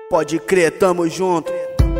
Pode crer, tamo junto.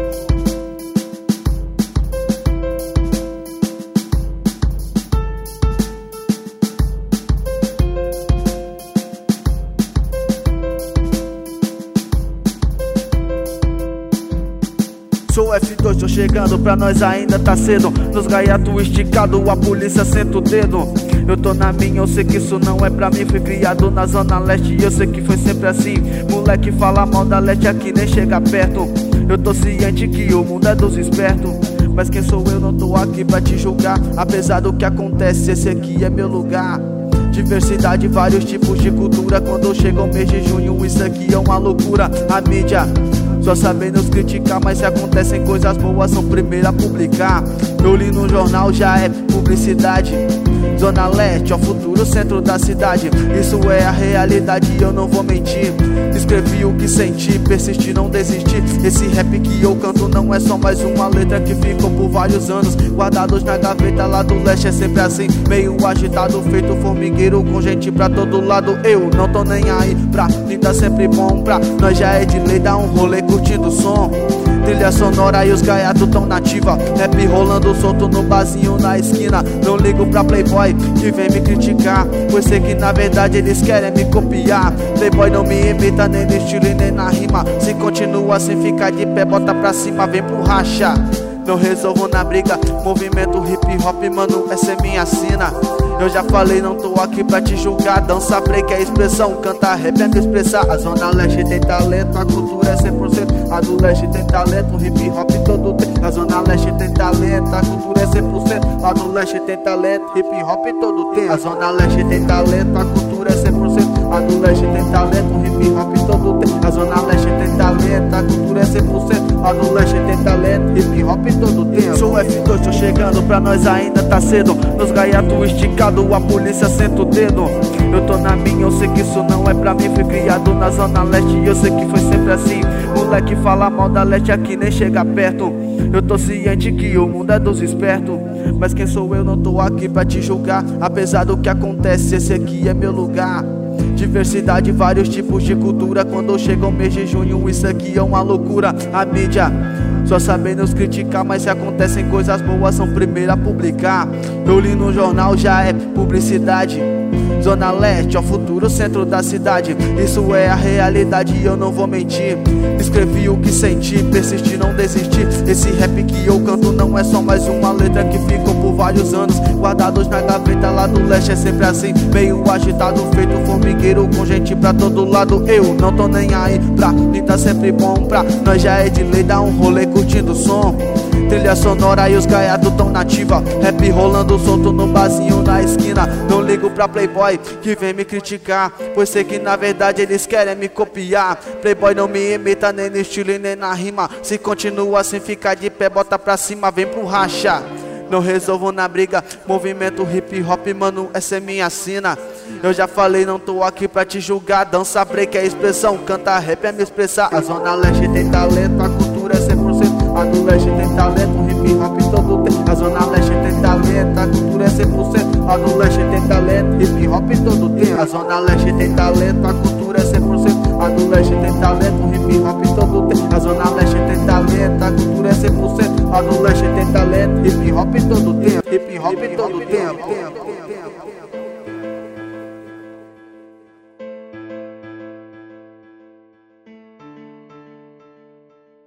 Sou F2, tô chegando, pra nós ainda tá cedo. Nos gaiato esticado, a polícia senta o dedo. Eu tô na minha, eu sei que isso não é pra mim. Fui criado na zona leste e eu sei que foi sempre assim. Moleque fala mal da leste aqui nem chega perto. Eu tô ciente que o mundo é dos espertos, mas quem sou eu, não tô aqui pra te julgar. Apesar do que acontece, esse aqui é meu lugar. Diversidade, vários tipos de cultura. Quando chega o mês de junho, isso aqui é uma loucura. A mídia só sabe nos criticar, mas se acontecem coisas boas, são primeiro a publicar. Eu li no jornal, já é publicidade. Zona Leste, ó futuro centro da cidade. Isso é a realidade e eu não vou mentir. Escrevi o que senti, persisti, não desisti. Esse rap que eu canto não é só mais uma letra que ficou por vários anos guardados na gaveta. Lá do leste é sempre assim, meio agitado, feito formigueiro, com gente pra todo lado. Eu não tô nem aí pra mim, tá sempre bom. Pra nós já é de lei, dar um rolê curtindo o som. Trilha sonora e os gaiato tão nativa. Rap rolando solto no barzinho na esquina. Não ligo pra playboy que vem me criticar, pois sei que na verdade eles querem me copiar. Playboy não me imita nem no estilo e nem na rima. Se continua assim, fica de pé, bota pra cima, vem pro racha. Não resolvo na briga, movimento hip hop, mano, essa é minha sina. Eu já falei, não tô aqui pra te julgar. Dança break é expressão, canta rap é me expressar. A zona leste tem talento, a cultura é 100%. A do leste tem talento, hip hop todo tem. A zona leste tem talento, a cultura é 100%. A do leste tem talento, hip hop todo tem. A zona leste tem talento, a cultura é 100%. A do leste tem talento, hip hop todo tem. A zona leste tem talento, a cultura é 100%. A do leste tem talento, hip hop todo tem. Sou F2, tô chegando, pra nós ainda tá cedo. Nos gaiato esticado, a polícia senta o dedo. Eu tô na minha, eu sei que isso não é pra mim. Fui criado na zona leste e eu sei que foi sempre assim. Moleque fala mal da leste aqui nem chega perto. Eu tô ciente que o mundo é dos espertos, mas quem sou eu, não tô aqui pra te julgar. Apesar do que acontece, esse aqui é meu lugar. Diversidade, vários tipos de cultura. Quando chega o mês de junho, isso aqui é uma loucura. A mídia só sabe nos criticar, mas se acontecem coisas boas, são primeiro a publicar. Eu li no jornal, já é publicidade. Zona Leste, ó futuro centro da cidade. Isso é a realidade e eu não vou mentir. Escrevi o que senti, persisti, não desisti. Esse rap que eu canto não é só mais uma letra que ficou por vários anos guardados na gaveta. Lá do leste é sempre assim, meio agitado, feito formigueiro, com gente pra todo lado. Eu não tô nem aí pra mim, tá sempre bom. Pra nós já é de lei, dar um rolê curtindo o som. Trilha sonora e os gaiato tão nativa. Rap rolando solto no barzinho na esquina. Não ligo pra playboy que vem me criticar, pois sei que na verdade eles querem me copiar. Playboy não me imita nem no estilo e nem na rima. Se continua assim, fica de pé, bota pra cima, vem pro racha. Não resolvo na briga, movimento hip hop, mano, essa é minha sina. Eu já falei, não tô aqui pra te julgar. Dança break é expressão, canta rap é me expressar. A zona leste tem talento, a cultura é 100%. A do leste tem talento, hip hop todo tem. A zona leste tem talento, a cultura é 100%. A do leste tem talento, hip hop todo tem. A zona leste tem talento, a cultura é 100%. A do leste tem talento, hip hop todo tem. A zona leste tem talento, a cultura é 100%. A do leste tem talento, hip hop todo tem. Hip hop todo tem.